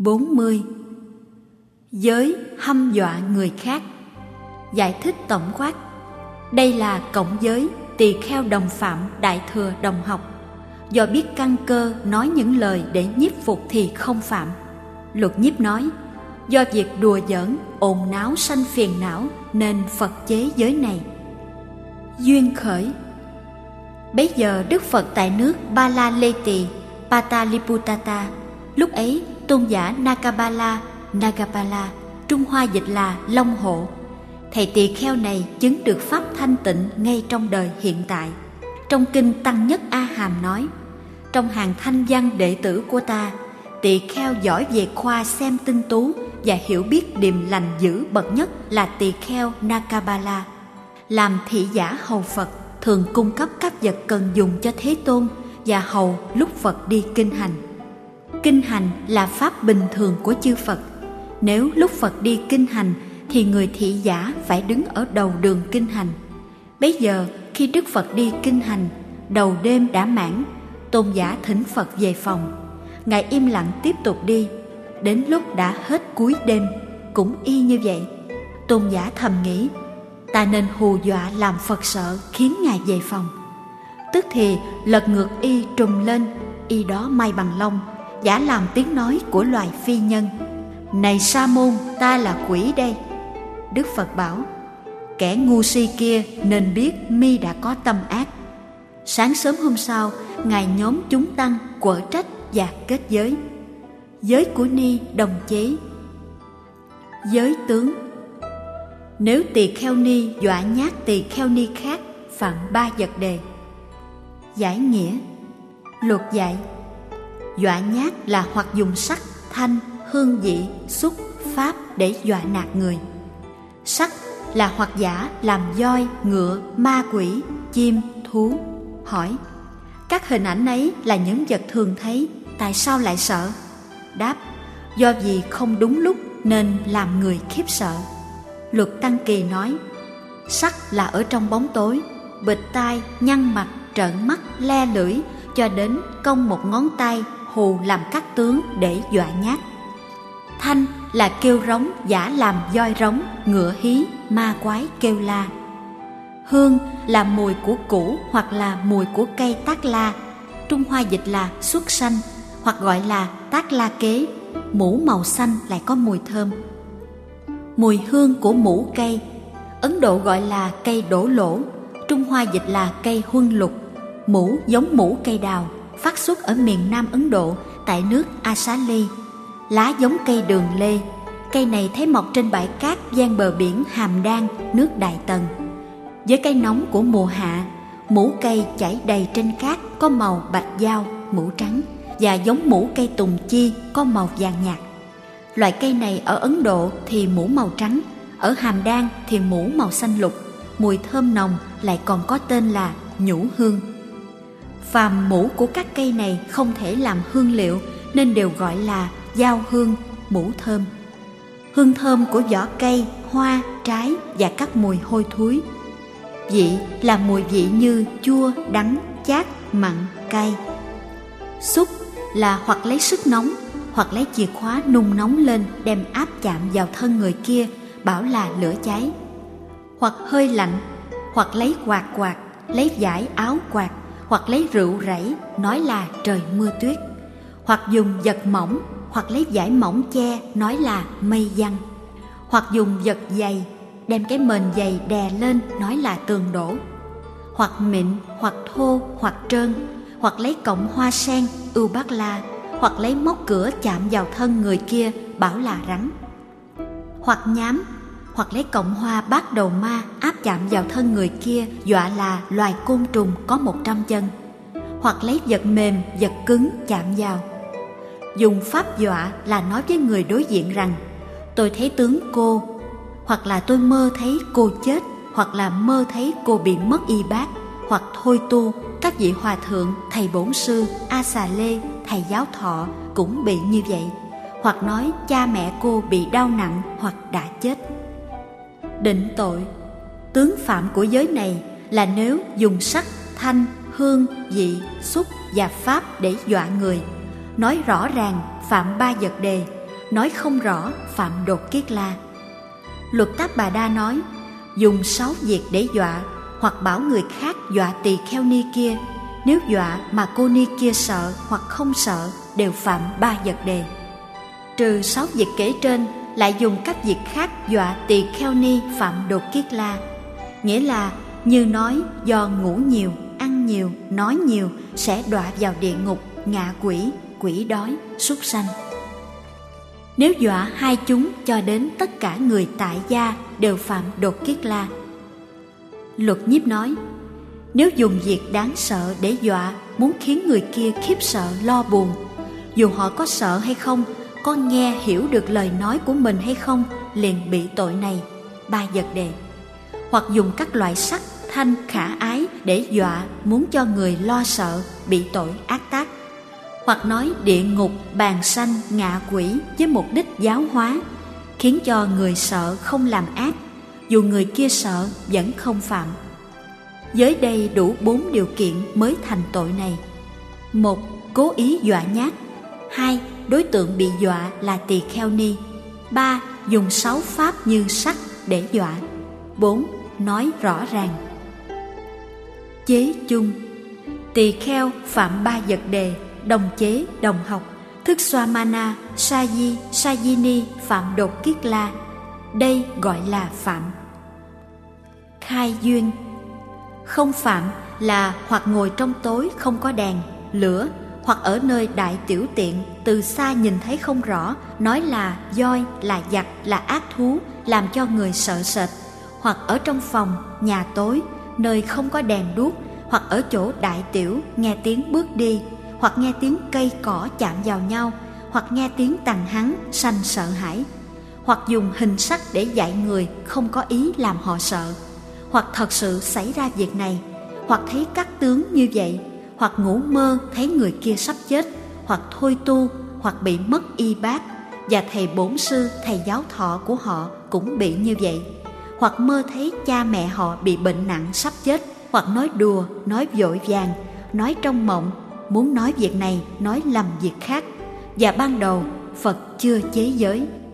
40. Giới hăm dọa người khác. Giải thích tổng quát. Đây là cộng giới tỳ kheo đồng phạm đại thừa đồng học. Do biết căn cơ nói những lời để nhiếp phục thì không phạm. Luật nhiếp nói, do việc đùa giỡn, ồn náo sanh phiền não nên Phật chế giới này. Duyên khởi. Bấy giờ Đức Phật tại nước Ba La Lê Tỳ, Pataliputata. Lúc ấy tôn giả Nagapala, Trung Hoa dịch là Long Hộ. Thầy tỳ kheo này chứng được pháp thanh tịnh ngay trong đời hiện tại. Trong kinh Tăng Nhất A Hàm nói, trong hàng thanh văn đệ tử của ta, tỳ kheo giỏi về khoa xem tinh tú và hiểu biết điềm lành dữ bậc nhất là tỳ kheo Nagapala. Làm thị giả hầu Phật, thường cung cấp các vật cần dùng cho Thế Tôn và hầu lúc Phật đi kinh hành. Kinh hành là pháp bình thường của chư Phật. Nếu lúc Phật đi kinh hành thì người thị giả phải đứng ở đầu đường kinh hành. Bấy giờ khi Đức Phật đi kinh hành, đầu đêm đã mãn, tôn giả thỉnh Phật về phòng. Ngài im lặng tiếp tục đi. Đến lúc đã hết cuối đêm, cũng y như vậy. Tôn giả thầm nghĩ, ta nên hù dọa làm Phật sợ khiến Ngài về phòng. Tức thì lật ngược y trùm lên, y đó may bằng lông, giả làm tiếng nói của loài phi nhân. Này Sa môn, ta là quỷ đây. Đức Phật bảo, kẻ ngu si kia nên biết mi đã có tâm ác. Sáng sớm hôm sau, Ngài nhóm chúng tăng quở trách và kết giới. Giới của ni đồng chế. Giới tướng. Nếu tỳ kheo ni dọa nhát tỳ kheo ni khác, phạm 3 vật đề. Giải nghĩa. Luật dạy, dọa nhát là hoặc dùng sắc, thanh, hương vị, xúc, pháp để dọa nạt người. Sắc là hoặc giả làm voi, ngựa, ma quỷ, chim, thú. Hỏi, các hình ảnh ấy là những vật thường thấy, tại sao lại sợ? Đáp, do vì không đúng lúc nên làm người khiếp sợ. Luật Tăng Kỳ nói, sắc là ở trong bóng tối, bịt tai, nhăn mặt, trợn mắt, le lưỡi, cho đến cong một ngón tay hù làm các tướng để dọa nhát. Thanh là kêu rống giả làm voi rống, ngựa hí, ma quái kêu la. Hương là mùi của củ hoặc là mùi của cây tác la, Trung Hoa dịch là xuất sanh, hoặc gọi là tác la kế. Mũ màu xanh lại có mùi thơm. Mùi hương của mũ cây, Ấn Độ gọi là cây đổ lỗ, Trung Hoa dịch là cây huân lục. Mũ giống mũ cây đào, phát xuất ở miền Nam Ấn Độ tại nước Asali. Lá giống cây đường lê. Cây này thấy mọc trên bãi cát ven bờ biển Hàm Đan, nước Đại Tần. Với cây nóng của mùa hạ, mũ cây chảy đầy trên cát có màu bạch dao, mũ trắng, và giống mũ cây tùng chi có màu vàng nhạt. Loại cây này ở Ấn Độ thì mũ màu trắng, ở Hàm Đan thì mũ màu xanh lục, mùi thơm nồng, lại còn có tên là nhũ hương. Phàm mũ của các cây này không thể làm hương liệu nên đều gọi là dao hương, mũ thơm. Hương thơm của vỏ cây, hoa, trái và các mùi hôi thối. Vị là mùi vị như chua, đắng, chát, mặn, cay. Xúc là hoặc lấy sức nóng, hoặc lấy chìa khóa nung nóng lên đem áp chạm vào thân người kia, bảo là lửa cháy. Hoặc hơi lạnh, hoặc lấy quạt, lấy vải áo quạt, hoặc lấy rượu rẫy, nói là trời mưa tuyết. Hoặc dùng vật mỏng, hoặc lấy vải mỏng che, nói là mây giăng. Hoặc dùng vật dày, đem cái mền dày đè lên, nói là tường đổ. Hoặc mịn, hoặc thô, hoặc trơn. Hoặc lấy cọng hoa sen, ưu bát la, hoặc lấy móc cửa chạm vào thân người kia, bảo là rắn. Hoặc nhám, hoặc lấy cọng hoa bát đầu ma áp chạm vào thân người kia, dọa là loài côn trùng có 100 chân. Hoặc lấy vật mềm, vật cứng chạm vào. Dùng pháp dọa là nói với người đối diện rằng, tôi thấy tướng cô, hoặc là tôi mơ thấy cô chết, hoặc là mơ thấy cô bị mất y bát. Hoặc thôi tu, các vị hòa thượng, thầy bổn sư, A Xà Lê, thầy giáo thọ cũng bị như vậy. Hoặc nói cha mẹ cô bị đau nặng hoặc đã chết. Định tội. Tướng phạm của giới này là nếu dùng sắc, thanh, hương, vị, xúc và pháp để dọa người. Nói rõ ràng phạm 3 vật đề, nói không rõ phạm đột kiết la. Luật Tát Bà Đa nói, dùng 6 việc để dọa hoặc bảo người khác dọa tỳ kheo ni kia, nếu dọa mà cô ni kia sợ hoặc không sợ đều phạm 3 vật đề. Trừ 6 việc kể trên, lại dùng các việc khác dọa tỳ kheo ni phạm đột kiết la, nghĩa là như nói do ngủ nhiều, ăn nhiều, nói nhiều sẽ đọa vào địa ngục, ngạ quỷ, quỷ đói, súc sanh. Nếu dọa hai chúng cho đến tất cả người tại gia đều phạm đột kiết la. Luật Nhiếp nói, nếu dùng việc đáng sợ để dọa muốn khiến người kia khiếp sợ lo buồn, dù họ có sợ hay không, có nghe hiểu được lời nói của mình hay không, liền bị tội này, 3 vật đề. Hoặc dùng các loại sắc, thanh, khả ái để dọa muốn cho người lo sợ, bị tội ác tác. Hoặc nói địa ngục, bàn sanh, ngạ quỷ với mục đích giáo hóa, khiến cho người sợ không làm ác, dù người kia sợ vẫn không phạm. Giới đây đủ 4 điều kiện mới thành tội này. 1. Cố ý dọa nhát. 2. Đối tượng bị dọa là tỳ kheo ni. 3. Dùng 6 pháp như sắc để dọa. 4. Nói rõ ràng. Chế chung. Tỳ kheo phạm 3 vật đề, đồng chế, đồng học. Thức xoa mana, sa di, sa di ni phạm đột kiết la. Đây gọi là phạm. Khai duyên. Không phạm là hoặc ngồi trong tối không có đèn, lửa, hoặc ở nơi đại tiểu tiện, từ xa nhìn thấy không rõ, nói là voi, là giặc, là ác thú, làm cho người sợ sệt, hoặc ở trong phòng, nhà tối, nơi không có đèn đuốc, hoặc ở chỗ đại tiểu, nghe tiếng bước đi, hoặc nghe tiếng cây cỏ chạm vào nhau, hoặc nghe tiếng tằng hắng, sanh sợ hãi, hoặc dùng hình sắc để dạy người không có ý làm họ sợ, hoặc thật sự xảy ra việc này, hoặc thấy các tướng như vậy, hoặc ngủ mơ thấy người kia sắp chết, hoặc thôi tu, hoặc bị mất y bát, và thầy bổn sư, thầy giáo thọ của họ cũng bị như vậy, hoặc mơ thấy cha mẹ họ bị bệnh nặng sắp chết, hoặc nói đùa, nói vội vàng, nói trong mộng, muốn nói việc này, nói lầm việc khác, và ban đầu Phật chưa chế giới.